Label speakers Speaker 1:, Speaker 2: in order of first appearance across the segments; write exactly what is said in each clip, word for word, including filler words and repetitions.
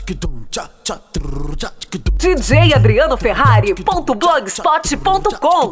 Speaker 1: D J Adriano Ferrari ponto blogspot ponto com.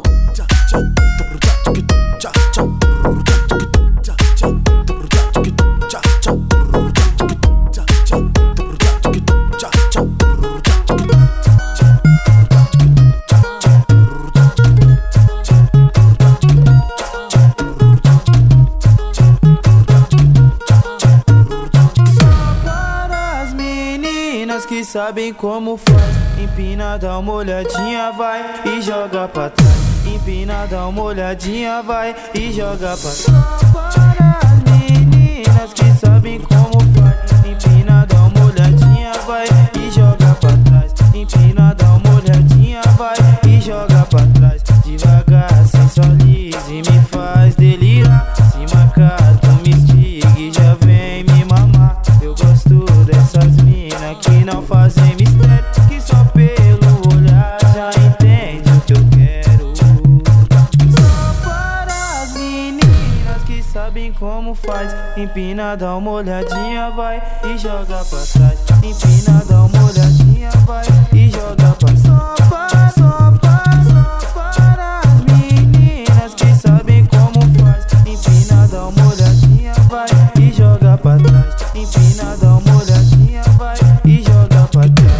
Speaker 2: Que sabem como faz, empina, dá uma olhadinha, vai e joga pra trás. Empina, dá uma olhadinha, vai e joga pra trás. Para as meninas que sabem como faz, empina, dá uma olhadinha, vai e joga pra trás. Empina, dá uma olhadinha, vai e joga pra trás. Devagar, sensualiza e me faz delirar. Se marcar, tu me estiga e já vem me mamar. Eu gosto dessas minas que não fazem mistério, que só pelo olhar já entende o que eu quero. Só para as meninas que sabem como faz, empina, dá uma olhadinha, vai e joga pra trás. Empina, dá uma olhadinha, vai e joga pra trás. Só para, só para, só para as meninas que sabem como faz, empina, dá uma olhadinha, vai e joga pra trás. Empina, dá uma olhadinha, vai e joga pra trás.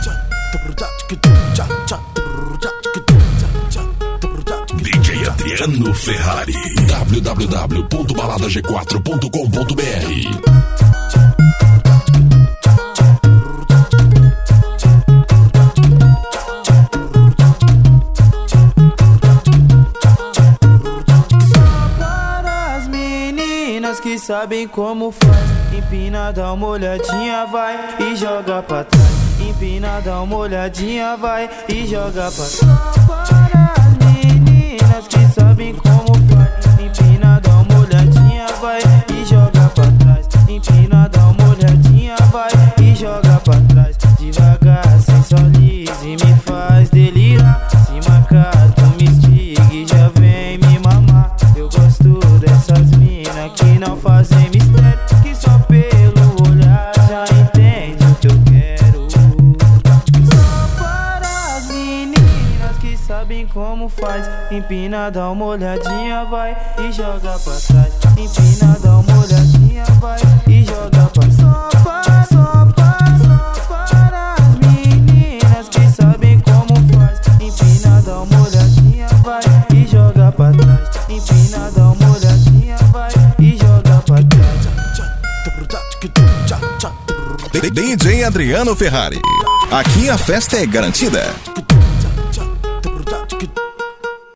Speaker 3: D J Adriano Ferrari, w w w ponto balada g quatro ponto com ponto b r.
Speaker 2: Que sabem como faz, empina, dá uma olhadinha, vai e joga pra trás. Empina, dá uma olhadinha, vai e joga pra trás. Para as meninas que sabem como faz, empina, dá uma olhadinha, vai e joga pra trás. Empina, dá uma olhadinha, vai e joga pra trás. Devagar, sensualiza e me faz delirar. Se marcar, tu me estiga e já vem me mamar. Eu gosto dessas minas que não fazem mistério, que só pelo olhar já entende o que eu quero. Só para as meninas que sabem como faz, empina, dá uma olhadinha, vai e joga pra trás. Empina, dá uma olhadinha, vai e joga pra trás. Só para, só para, só para as meninas que sabem como faz, empina, dá uma olhadinha, vai e joga pra trás. Empina, dá uma olhadinha, vai e joga pra trás.
Speaker 4: D J Adriano Ferrari. Aqui a festa é garantida.